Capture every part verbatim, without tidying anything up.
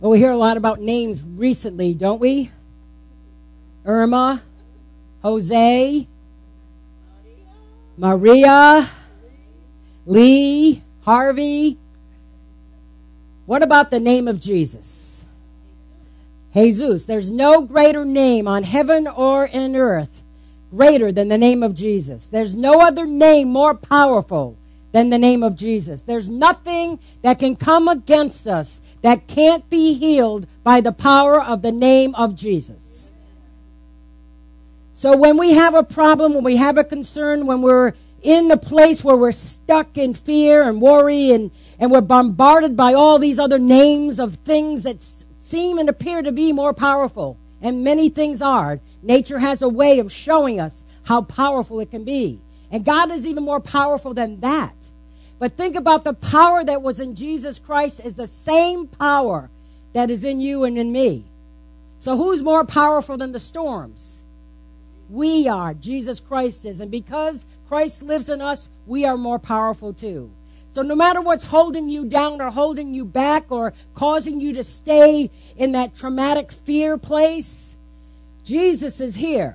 Well, we hear a lot about names recently, don't we? Irma, Jose, Maria, Lee, Harvey. What about the name of Jesus? Jesus. There's no greater name on heaven or in earth greater than the name of Jesus. There's no other name more powerful than the name of Jesus. There's nothing that can come against us that can't be healed by the power of the name of Jesus. So when we have a problem, when we have a concern, when we're in the place where we're stuck in fear and worry and, and we're bombarded by all these other names of things that s- seem and appear to be more powerful, and many things are. Nature has a way of showing us how powerful it can be. And God is even more powerful than that. But think about the power that was in Jesus Christ is the same power that is in you and in me. So who's more powerful than the storms? We are. Jesus Christ is. And because Christ lives in us, we are more powerful too. So no matter what's holding you down or holding you back or causing you to stay in that traumatic fear place, Jesus is here.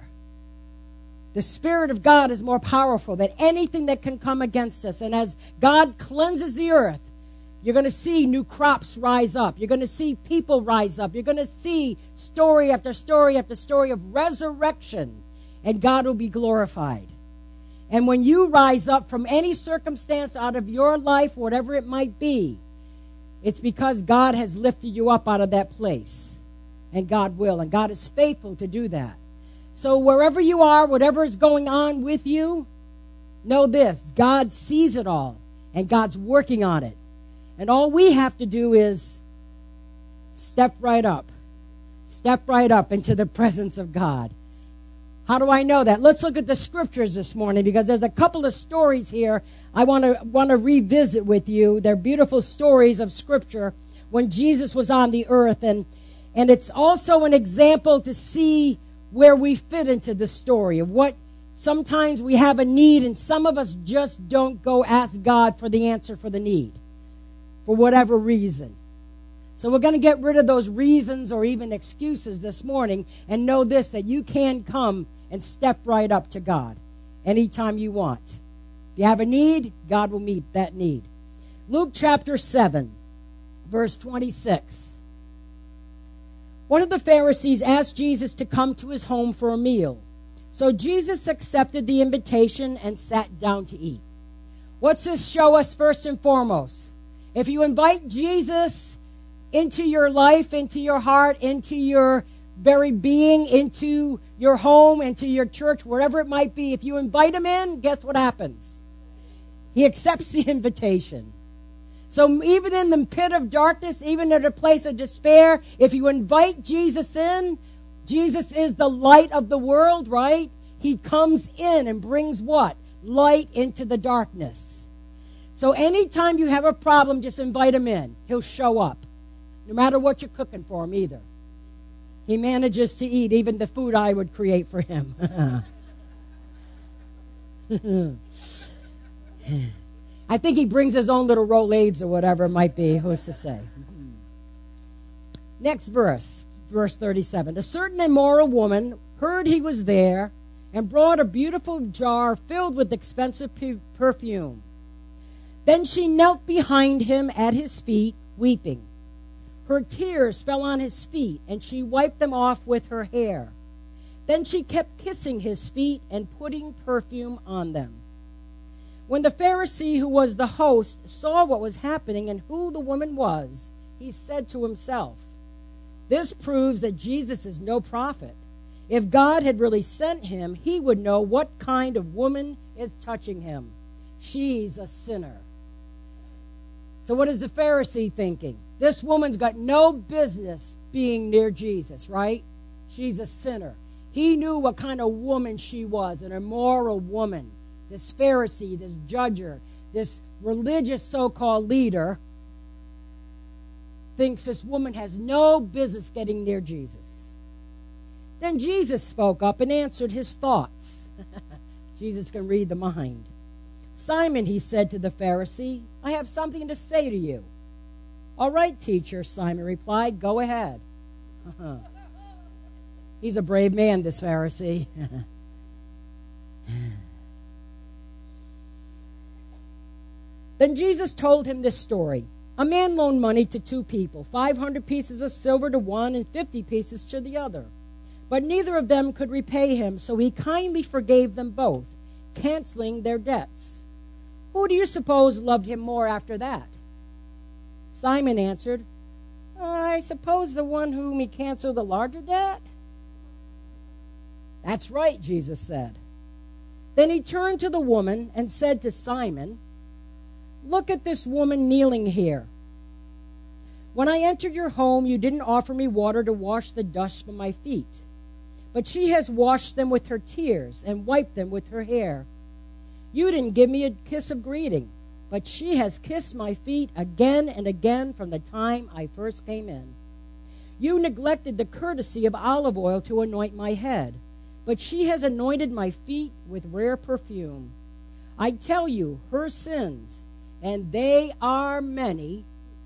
The Spirit of God is more powerful than anything that can come against us. And as God cleanses the earth, you're going to see new crops rise up. You're going to see people rise up. You're going to see story after story after story of resurrection. And God will be glorified. And when you rise up from any circumstance out of your life, whatever it might be, it's because God has lifted you up out of that place. And God will. And God is faithful to do that. So wherever you are, whatever is going on with you, know this. God sees it all. And God's working on it. And all we have to do is step right up. Step right up into the presence of God. How do I know that? Let's look at the scriptures this morning because there's a couple of stories here I want to want to revisit with you. They're beautiful stories of scripture when Jesus was on the earth. And, and it's also an example to see where we fit into the story of what sometimes we have a need and some of us just don't go ask God for the answer for the need for whatever reason. So we're going to get rid of those reasons or even excuses this morning and know this, that you can come and step right up to God anytime you want. If you have a need, God will meet that need. Luke chapter seven, verse twenty-six. One of the Pharisees asked Jesus to come to his home for a meal. So Jesus accepted the invitation and sat down to eat. What's this show us first and foremost? If you invite Jesus into your life, into your heart, into your very being, into your home, into your church, wherever it might be, if you invite him in, guess what happens? He accepts the invitation. So even in the pit of darkness, even in a place of despair, if you invite Jesus in, Jesus is the light of the world, right? He comes in and brings what? Light into the darkness. So anytime you have a problem, just invite him in. He'll show up. No matter what you're cooking for him either. He manages to eat even the food I would create for him. I think he brings his own little Rolaids or whatever it might be. Who's to say? Next verse, verse thirty-seven. A certain immoral woman heard he was there and brought a beautiful jar filled with expensive perfume. Then she knelt behind him at his feet, weeping. Her tears fell on his feet, and she wiped them off with her hair. Then she kept kissing his feet and putting perfume on them. When the Pharisee who was the host saw what was happening and who the woman was, he said to himself, "This proves that Jesus is no prophet. If God had really sent him, he would know what kind of woman is touching him. She's a sinner." So what is the Pharisee thinking? This woman's got no business being near Jesus, right? She's a sinner. He knew what kind of woman she was, an immoral woman. This Pharisee, this judger, this religious so-called leader thinks this woman has no business getting near Jesus. Then Jesus spoke up and answered his thoughts. Jesus can read the mind. "Simon," he said to the Pharisee, "I have something to say to you." All right, teacher, Simon replied. Go ahead. He's a brave man, this Pharisee. Then Jesus told him this story. A man loaned money to two people, five hundred pieces of silver to one and fifty pieces to the other. But neither of them could repay him, so he kindly forgave them both, canceling their debts. Who do you suppose loved him more after that? Simon answered, I suppose the one whom he canceled the larger debt. That's right, Jesus said. Then he turned to the woman and said to Simon, Look at this woman kneeling here. When I entered your home, you didn't offer me water to wash the dust from my feet. But she has washed them with her tears and wiped them with her hair. You didn't give me a kiss of greeting, but she has kissed my feet again and again from the time I first came in. You neglected the courtesy of olive oil to anoint my head, but she has anointed my feet with rare perfume. I tell you, her sins, and they are many,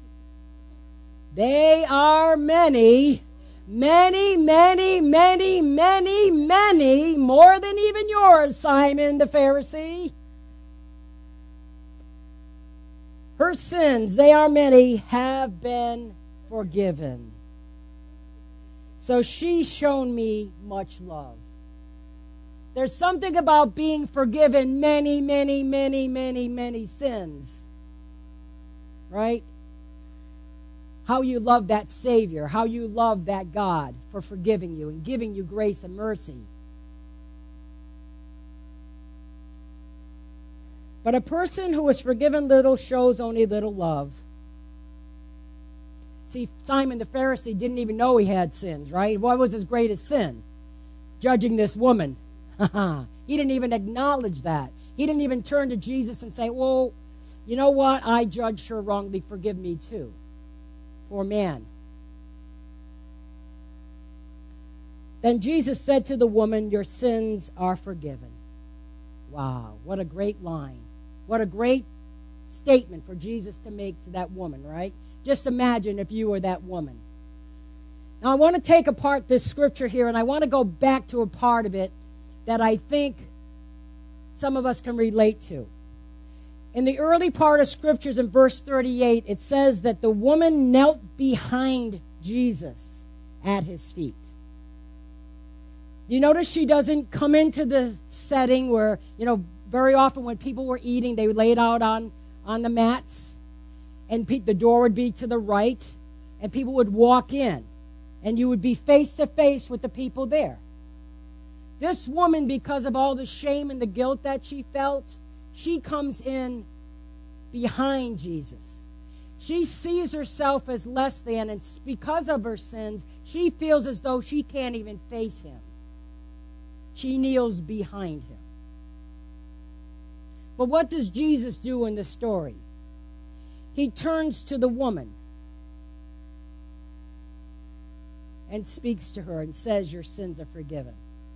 they are many, many, many, many, many, many, more than even yours, Simon the Pharisee. Her sins, they are many, have been forgiven. So she's shown me much love. There's something about being forgiven many, many, many, many, many sins. Right? How you love that Savior, how you love that God for forgiving you and giving you grace and mercy. But a person who is forgiven little shows only little love. See, Simon the Pharisee didn't even know he had sins, right? What was his greatest sin? Judging this woman. He didn't even acknowledge that. He didn't even turn to Jesus and say, well, you know what? I judged her wrongly. Forgive me too. Poor man. Then Jesus said to the woman, your sins are forgiven. Wow, what a great line. What a great statement for Jesus to make to that woman, right? Just imagine if you were that woman. Now I want to take apart this scripture here, and I want to go back to a part of it that I think some of us can relate to. In the early part of scriptures in verse thirty-eight, it says that the woman knelt behind Jesus at his feet. You notice she doesn't come into the setting where, you know, very often when people were eating, they laid out on, on the mats, and pe- the door would be to the right, and people would walk in, and you would be face to face with the people there. This woman, because of all the shame and the guilt that she felt, she comes in behind Jesus. She sees herself as less than, and because of her sins, she feels as though she can't even face him. She kneels behind him. But what does Jesus do in the story? He turns to the woman and speaks to her and says, your sins are forgiven.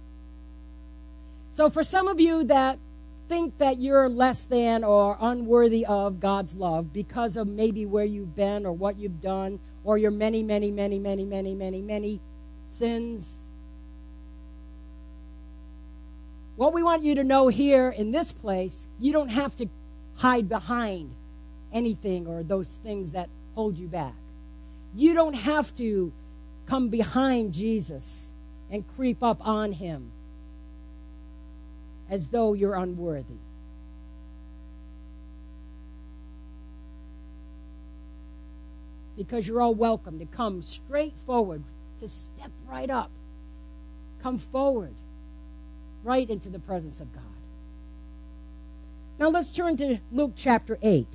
So for some of you that think that you're less than or unworthy of God's love because of maybe where you've been or what you've done or your many, many, many, many, many, many, many sins, what we want you to know here in this place, you don't have to hide behind anything or those things that hold you back. You don't have to come behind Jesus and creep up on him as though you're unworthy. Because you're all welcome to come straight forward, to step right up. Come forward, right into the presence of God. Now let's turn to Luke chapter eight.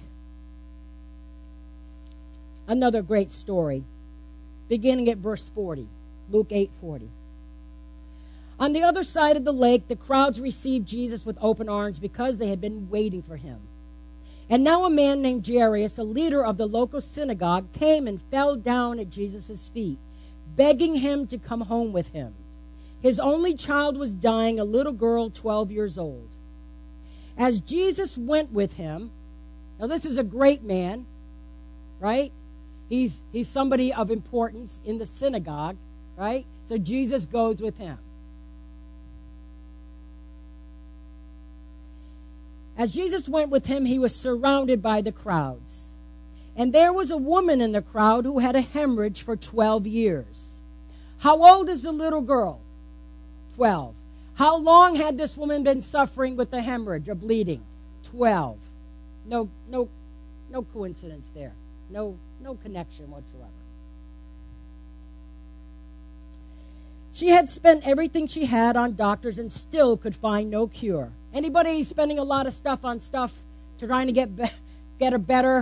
Another great story, beginning at verse forty. Luke eight forty. On the other side of the lake, the crowds received Jesus with open arms because they had been waiting for him. And now a man named Jairus, a leader of the local synagogue, came and fell down at Jesus' feet, begging him to come home with him. His only child was dying, a little girl, twelve years old. As Jesus went with him, now this is a great man, right? He's, he's somebody of importance in the synagogue, right? So Jesus goes with him. As Jesus went with him, he was surrounded by the crowds. And there was a woman in the crowd who had a hemorrhage for twelve years. How old is the little girl? twelve. How long had this woman been suffering with the hemorrhage or bleeding? twelve. No, no, no coincidence there. No, no connection whatsoever. She had spent everything she had on doctors and still could find no cure. Anybody spending a lot of stuff on stuff to trying to get be- get her better?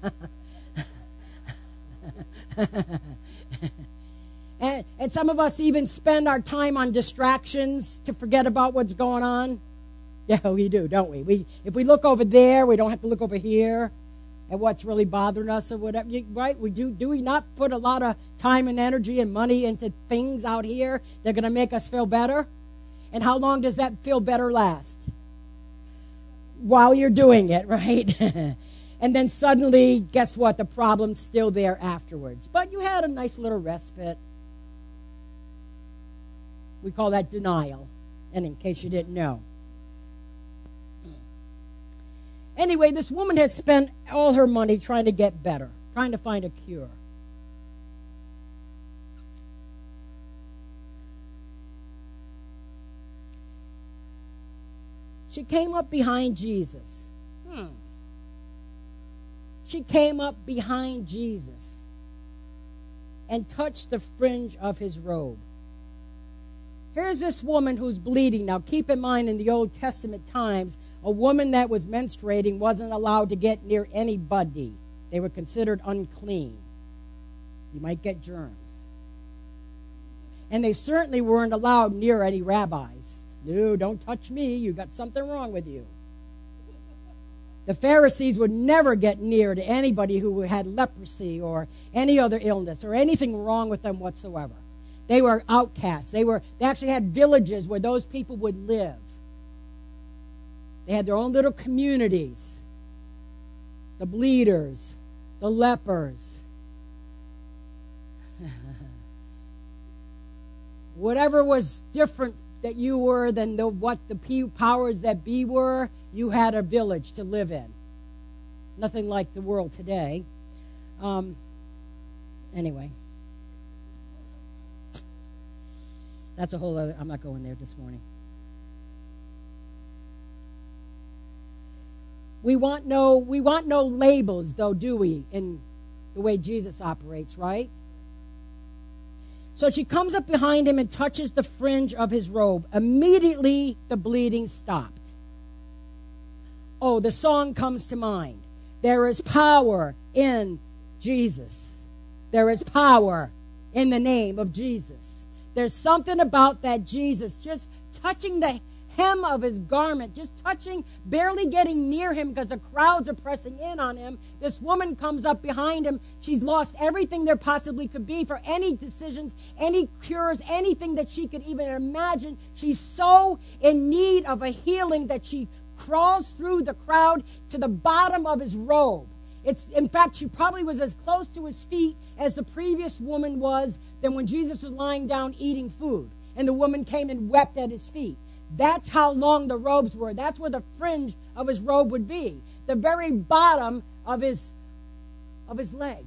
and, and some of us even spend our time on distractions to forget about what's going on. Yeah, we do, don't we? We if we look over there, we don't have to look over here at what's really bothering us or whatever. Right? We do. Do we not put a lot of time and energy and money into things out here that are going to make us feel better? And how long does that feel better last? While you're doing it, right? And then suddenly, guess what? The problem's still there afterwards. But you had a nice little respite. We call that denial. And in case you didn't know. Anyway, this woman has spent all her money trying to get better, trying to find a cure. She came up behind Jesus. Hmm. She came up behind Jesus and touched the fringe of his robe. Here's this woman who's bleeding. Now, keep in mind, in the Old Testament times, a woman that was menstruating wasn't allowed to get near anybody. They were considered unclean. You might get germs. And they certainly weren't allowed near any rabbis. No, don't touch me. You got something wrong with you. The Pharisees would never get near to anybody who had leprosy or any other illness or anything wrong with them whatsoever. They were outcasts. They were. They actually had villages where those people would live. They had their own little communities. The bleeders, the lepers. Whatever was different that you were than the, what the powers that be were, you had a village to live in. Nothing like the world today. Um, anyway. That's a whole other, I'm not going there this morning. We want no, we want no labels, though, do we, in the way Jesus operates, right? So she comes up behind him and touches the fringe of his robe. Immediately, the bleeding stopped. Oh, the song comes to mind. There is power in Jesus. There is power in the name of Jesus. There's something about that Jesus just touching the hem of his garment, just touching, barely getting near him because the crowds are pressing in on him. This woman comes up behind him. She's lost everything there possibly could be for any decisions, any cures, anything that she could even imagine. She's so in need of a healing that she crawls through the crowd to the bottom of his robe. It's, in fact, she probably was as close to his feet as the previous woman was than when Jesus was lying down eating food. And the woman came and wept at his feet. That's how long the robes were. That's where the fringe of his robe would be. The very bottom of his, of his leg.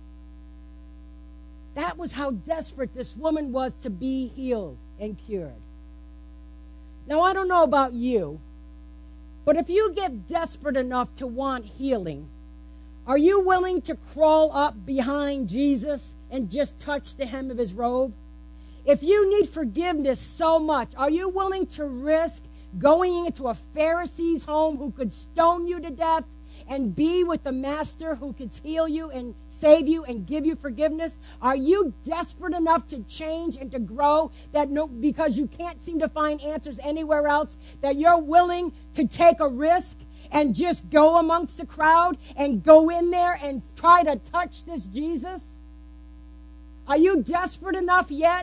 That was how desperate this woman was to be healed and cured. Now, I don't know about you, but if you get desperate enough to want healing, are you willing to crawl up behind Jesus and just touch the hem of his robe? If you need forgiveness so much, are you willing to risk going into a Pharisee's home who could stone you to death and be with the master who could heal you and save you and give you forgiveness? Are you desperate enough to change and to grow that no, because you can't seem to find answers anywhere else, that you're willing to take a risk and just go amongst the crowd and go in there and try to touch this Jesus? Are you desperate enough yet?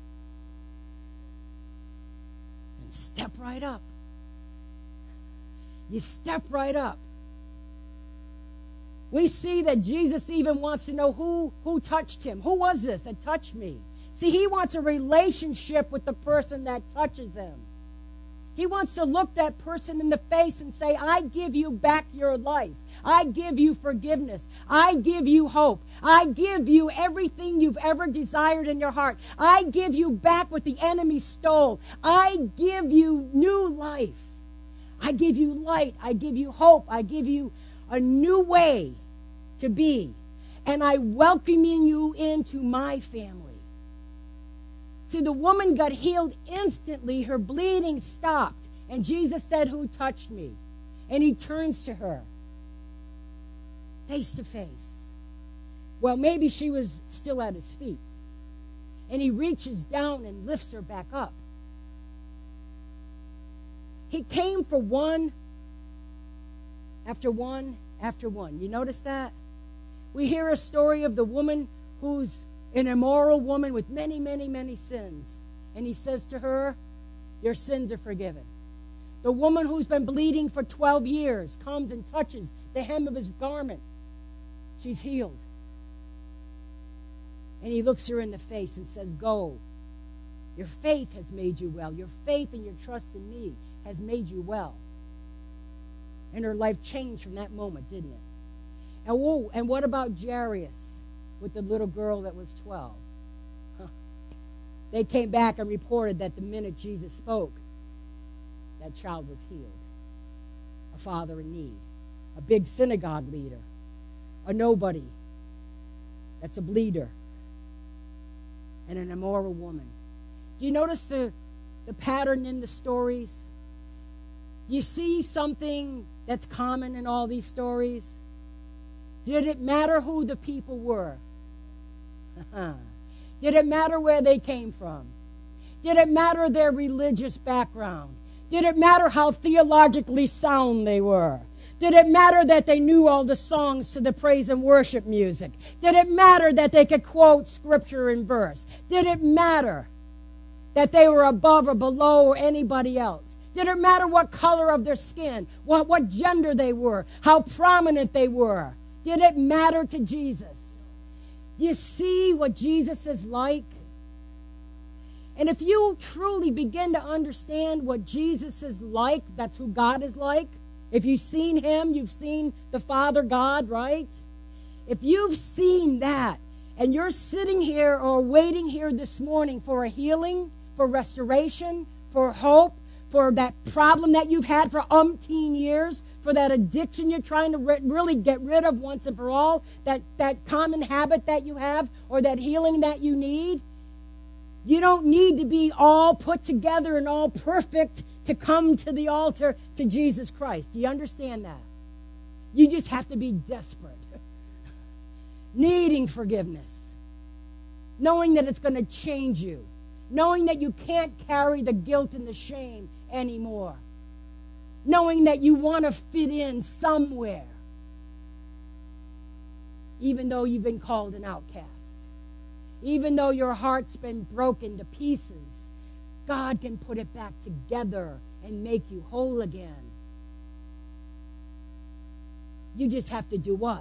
And step right up. You step right up. We see that Jesus even wants to know who, who touched him. Who was this that touched me? See, he wants a relationship with the person that touches him. He wants to look that person in the face and say, I give you back your life. I give you forgiveness. I give you hope. I give you everything you've ever desired in your heart. I give you back what the enemy stole. I give you new life. I give you light. I give you hope. I give you a new way to be. And I welcome you into my family. See, the woman got healed instantly. Her bleeding stopped. And Jesus said, who touched me? And he turns to her, face to face. Well, maybe she was still at his feet. And he reaches down and lifts her back up. He came for one after one after one. You notice that? We hear a story of the woman who's an immoral woman with many, many, many sins. And he says to her, your sins are forgiven. The woman who's been bleeding for twelve years comes and touches the hem of his garment. She's healed. And he looks her in the face and says, go. Your faith has made you well. Your faith and your trust in me has made you well. And her life changed from that moment, didn't it? And, whoa, and what about Jairus? With the little girl that was twelve. Huh. They came back and reported that the minute Jesus spoke, that child was healed. A father in need. A big synagogue leader. A nobody. That's a bleeder. And an immoral woman. Do you notice the, the pattern in the stories? Do you see something that's common in all these stories? Did it matter who the people were? Did it matter where they came from? Did it matter their religious background? Did it matter how theologically sound they were? Did it matter that they knew all the songs to the praise and worship music? Did it matter that they could quote scripture in verse? Did it matter that they were above or below anybody else? Did it matter what color of their skin, what, what gender they were, how prominent they were? Did it matter to Jesus? Do you see what Jesus is like? And if you truly begin to understand what Jesus is like, that's who God is like. If you've seen him, you've seen the Father God, right? If you've seen that, and you're sitting here or waiting here this morning for a healing, for restoration, for hope, for that problem that you've had for umpteen years, for that addiction you're trying to re- really get rid of once and for all, that, that common habit that you have, or that healing that you need. You don't need to be all put together and all perfect to come to the altar to Jesus Christ. Do you understand that? You just have to be desperate, needing forgiveness, knowing that it's going to change you, knowing that you can't carry the guilt and the shame anymore, knowing that you want to fit in somewhere, even though you've been called an outcast, even though your heart's been broken to pieces. God can put it back together and make you whole again. You just have to do what?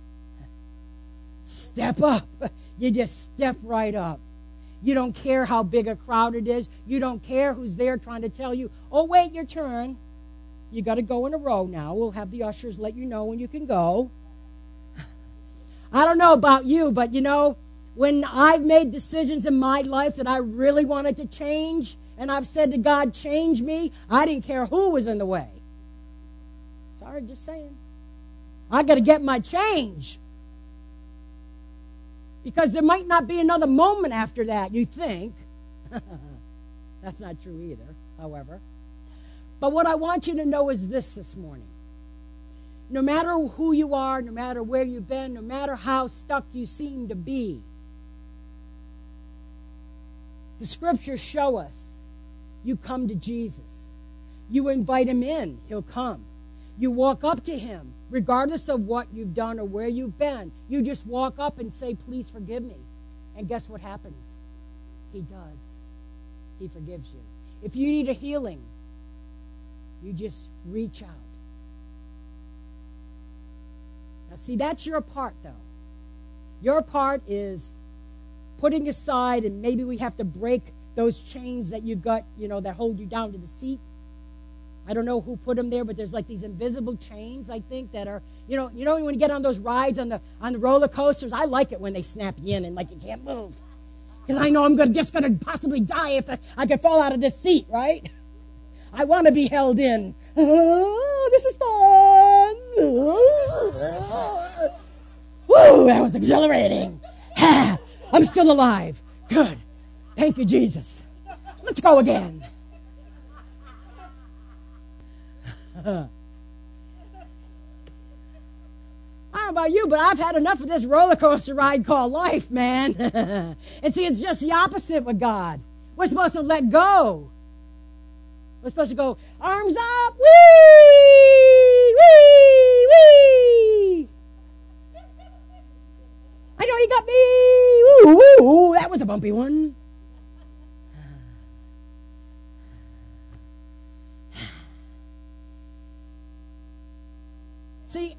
Step up. You just step right up. You don't care how big a crowd it is. You don't care who's there trying to tell you, oh, wait, your turn. You got to go in a row now. We'll have the ushers let you know when you can go. I don't know about you, but, you know, when I've made decisions in my life that I really wanted to change, and I've said to God, change me, I didn't care who was in the way. Sorry, just saying. I got to get my change. Because there might not be another moment after that, you think. That's not true either, however. But what I want you to know is this this morning. No matter who you are, no matter where you've been, no matter how stuck you seem to be, the scriptures show us you come to Jesus. You invite him in, he'll come. You walk up to him, regardless of what you've done or where you've been. You just walk up and say, please forgive me. And guess what happens? He does. He forgives you. If you need a healing, you just reach out. Now, see, that's your part, though. Your part is putting aside, and maybe we have to break those chains that you've got, you know, that hold you down to the seat. I don't know who put them there, but there's like these invisible chains, I think, that are, you know, you know when you get on those rides on the on the roller coasters, I like it when they snap you in and like you can't move. Because I know I'm gonna, just going to possibly die if I, I could fall out of this seat, right? I want to be held in. Oh, this is fun. Woo, that was exhilarating. I'm still alive. Good. Thank you, Jesus. Let's go again. I don't know about you, but I've had enough of this roller coaster ride called life, man. And see, it's just the opposite with God. We're supposed to let go. We're supposed to go, arms up, wee, wee, wee. I know you got me. Ooh, ooh, that was a bumpy one. See,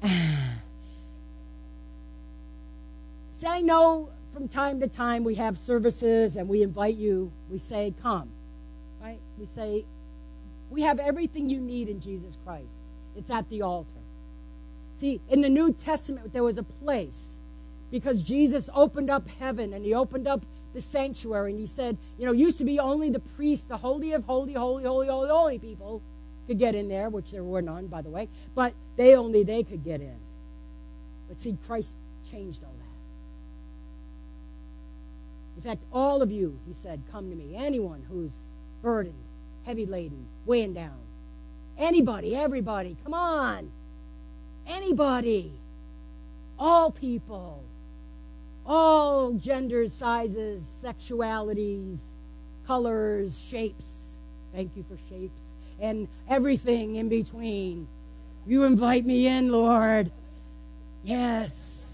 see, I know from time to time we have services and we invite you. We say, come, right? We say, we have everything you need in Jesus Christ. It's at the altar. See, in the New Testament, there was a place because Jesus opened up heaven and he opened up the sanctuary and he said, you know, used to be only the priests, the holy of holy, holy, holy, holy, holy people could get in there, which there were none, by the way, but they only they could get in. But see, Christ changed all that. In fact, all of you, he said, come to me. Anyone who's burdened, heavy laden, weighing down. Anybody, everybody, come on. Anybody. All people. All genders, sizes, sexualities, colors, shapes. Thank you for shapes. And everything in between. You invite me in, Lord. Yes.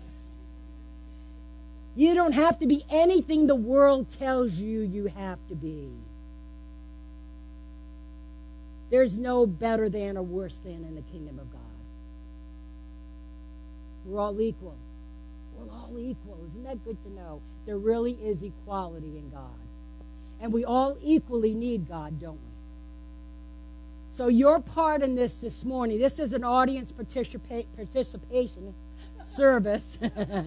You don't have to be anything the world tells you you have to be. There's no better than or worse than in the kingdom of God. We're all equal. We're all equal. Isn't that good to know? There really is equality in God. And we all equally need God, don't we? So your part in this this morning, this is an audience participa- participation service.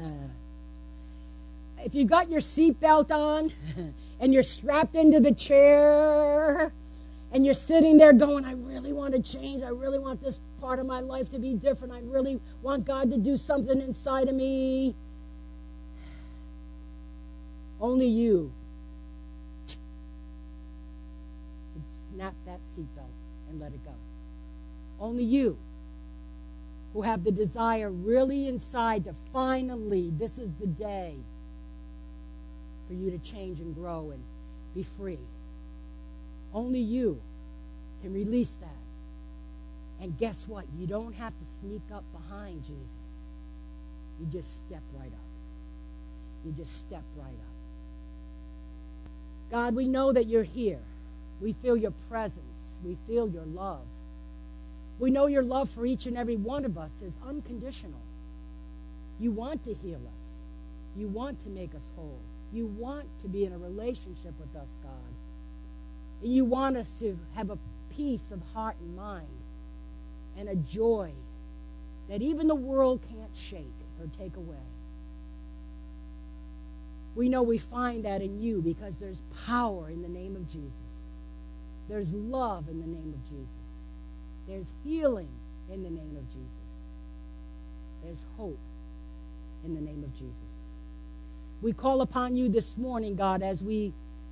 If you got your seatbelt on and you're strapped into the chair and you're sitting there going, I really want to change. I really want this part of my life to be different. I really want God to do something inside of me. Only you can snap that seatbelt and let it go. Only you who have the desire really inside to finally, this is the day for you to change and grow and be free. Only you can release that. And guess what? You don't have to sneak up behind Jesus. You just step right up. You just step right up. God, we know that you're here. We feel your presence. We feel your love. We know your love for each and every one of us is unconditional. You want to heal us. You want to make us whole. You want to be in a relationship with us, God. And you want us to have a peace of heart and mind and a joy that even the world can't shake or take away. We know we find that in you because there's power in the name of Jesus. There's love in the name of Jesus. There's healing in the name of Jesus. There's hope in the name of Jesus. We call upon you this morning, God, as we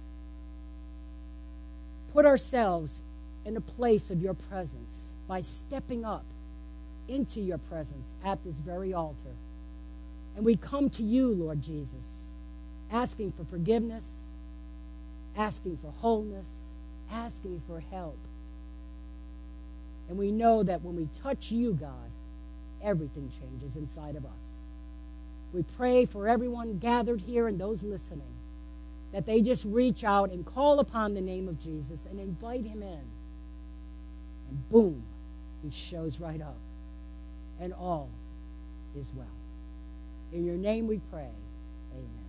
put ourselves in a place of your presence by stepping up into your presence at this very altar. And we come to you, Lord Jesus, asking for forgiveness, asking for wholeness, asking for help. And we know that when we touch you, God, everything changes inside of us. We pray for everyone gathered here and those listening, that they just reach out and call upon the name of Jesus and invite him in. And boom, he shows right up. And all as well. In your name we pray. Amen.